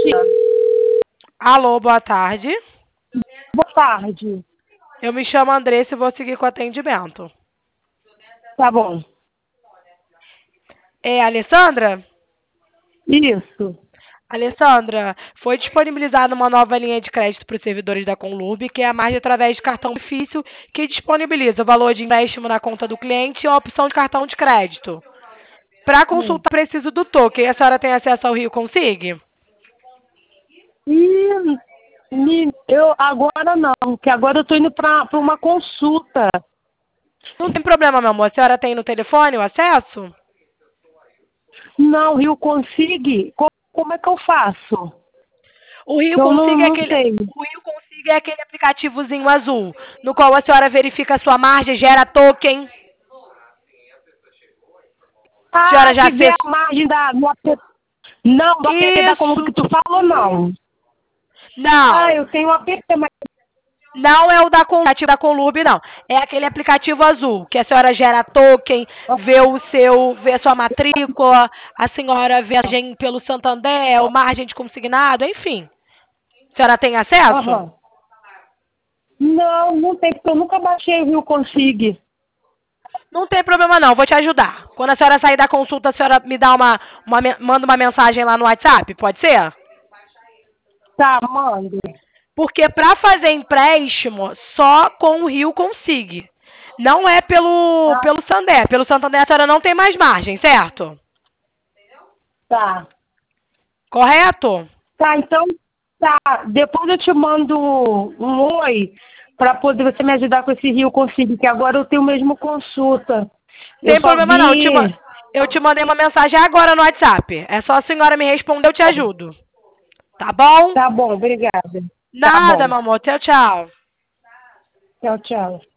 Alô, boa tarde. Boa tarde. Eu me chamo Andressa e vou seguir com o atendimento. Tá bom. É, Alessandra? Isso. Alessandra, foi disponibilizada uma nova linha de crédito para os servidores da Conlube, que é a margem através de cartão benefício, que disponibiliza o valor de empréstimo na conta do cliente e a opção de cartão de crédito. Para consultar, preciso do token. A senhora tem acesso ao Rio Consigue? Eu agora não, que agora eu tô indo pra uma consulta. Não tem problema, meu amor. A senhora tem no telefone o acesso? Não, Rio Consigue? Como é que eu faço? O Rio Eu Consigo é não aquele, sei. o Rio Consigo é aquele aplicativozinho azul, no qual a senhora verifica a sua margem, gera token. A senhora já Que vê a acessou? margem do app. Não, do app da Conlube que Isso. tu falou, não. Não. Eu tenho um app, mas... Não é o da aplicativo da Conlube, não. É aquele aplicativo azul, que a senhora gera token, vê a sua matrícula, a senhora vê a margem pelo Santander, o margem de consignado, enfim. A senhora tem acesso? Não tem, porque eu nunca baixei o Rio Consigue. Não tem problema não, vou te ajudar. Quando a senhora sair da consulta, a senhora me dá manda uma mensagem lá no WhatsApp, pode ser? Tá, manda. Porque para fazer empréstimo, só com o Rio Consigue. Não é pelo Santander. Pelo Santander a senhora não tem mais margem, certo? Tá. Correto? Tá, então, tá. Depois eu te mando um oi para poder você me ajudar com esse Rio Consigo, que agora eu tenho mesmo consulta. Eu Sem só problema não. vi. Eu te mandei uma mensagem agora no WhatsApp. É só a senhora me responder, eu te ajudo. Tá bom? Tá bom, obrigada. Tá Nada, bom. meu amor. Tchau, tchau. Tchau, tchau.